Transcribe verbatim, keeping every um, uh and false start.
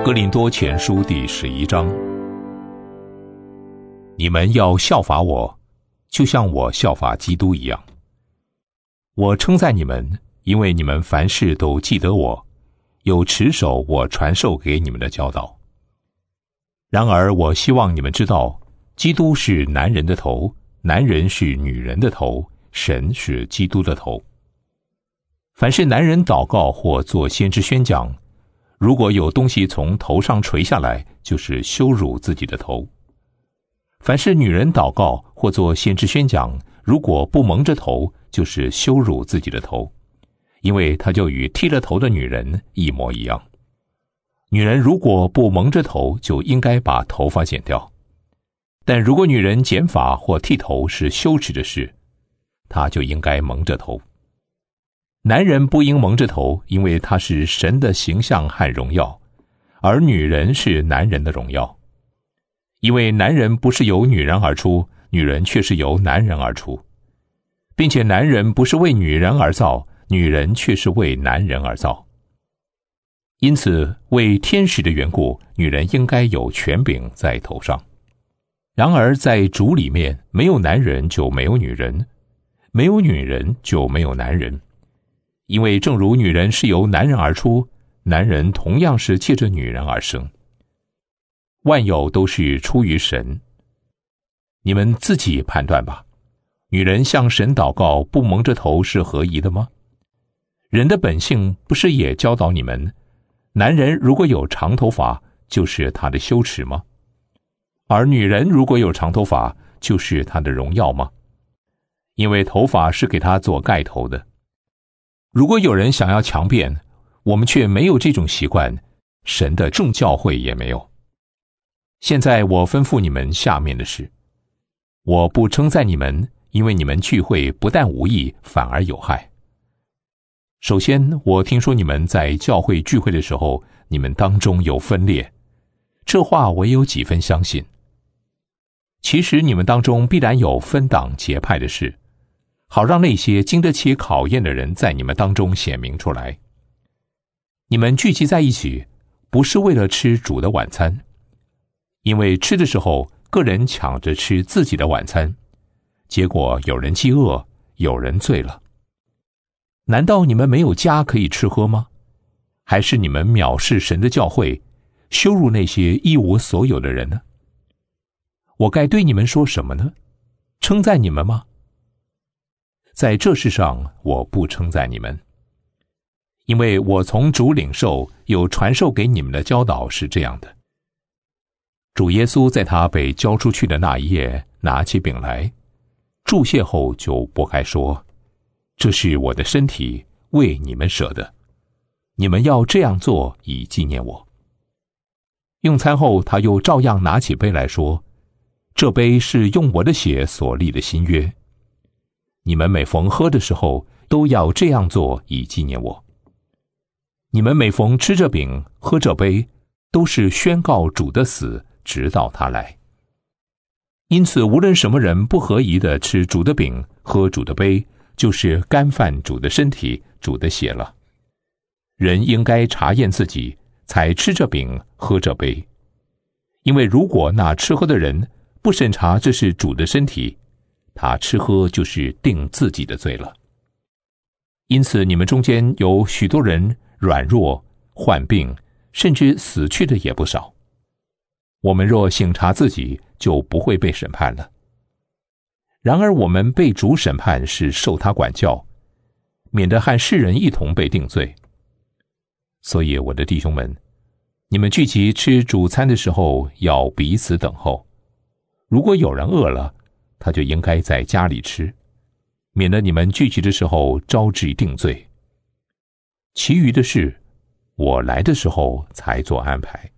哥林多前书第十一章，你们要效法我，就像我效法基督一样。我称赞你们，因为你们凡事都记得我，有持守我传授给你们的教导。然而我希望你们知道，基督是男人的头，男人是女人的头，神是基督的头。凡是男人祷告或做先知宣讲，如果有东西从头上垂下来，就是羞辱自己的头。凡是女人祷告或做先知宣讲，如果不蒙着头，就是羞辱自己的头，因为她就与剃了头的女人一模一样。女人如果不蒙着头，就应该把头发剪掉。但如果女人剪发或剃头是羞耻的事，她就应该蒙着头。男人不应蒙着头，因为他是神的形象和荣耀，而女人是男人的荣耀。因为男人不是由女人而出，女人却是由男人而出，并且男人不是为女人而造，女人却是为男人而造。因此，为天使的缘故，女人应该有权柄在头上。然而在主里面，没有男人就没有女人，没有女人就没有男人。因为正如女人是由男人而出，男人同样是借着女人而生。万有都是出于神。你们自己判断吧，女人向神祷告不蒙着头是合宜的吗？人的本性不是也教导你们，男人如果有长头发，就是他的羞耻吗？而女人如果有长头发，就是他的荣耀吗？因为头发是给他做盖头的。如果有人想要强辩，我们却没有这种习惯，神的众教会也没有。现在我吩咐你们下面的事：我不称赞你们，因为你们聚会不但无益，反而有害。首先，我听说你们在教会聚会的时候，你们当中有分裂，这话我也有几分相信。其实你们当中必然有分党结派的事，好让那些经得起考验的人在你们当中显明出来。你们聚集在一起，不是为了吃主的晚餐，因为吃的时候，个人抢着吃自己的晚餐，结果有人饥饿，有人醉了。难道你们没有家可以吃喝吗？还是你们藐视神的教会，羞辱那些一无所有的人呢？我该对你们说什么呢？称赞你们吗？在这事上，我不称赞你们，因为我从主领受，有传授给你们的教导是这样的：主耶稣在他被交出去的那一夜，拿起饼来，祝谢后就拨开说：这是我的身体，为你们舍的，你们要这样做，以纪念我。用餐后，他又照样拿起杯来说：这杯是用我的血所立的新约，你们每逢喝的时候，都要这样做，以纪念我。你们每逢吃这饼，喝这杯，都是宣告主的死，直到他来。因此，无论什么人不合宜的吃主的饼，喝主的杯，就是干犯主的身体，主的血了。人应该查验自己，才吃这饼，喝这杯。因为如果那吃喝的人不审查这是主的身体，他吃喝就是定自己的罪了。因此你们中间有许多人软弱、患病，甚至死去的也不少。我们若省察自己，就不会被审判了。然而我们被主审判是受他管教，免得和世人一同被定罪。所以我的弟兄们，你们聚集吃主餐的时候，要彼此等候。如果有人饿了，他就应该在家里吃，免得你们聚集的时候招致定罪。其余的事，我来的时候才做安排。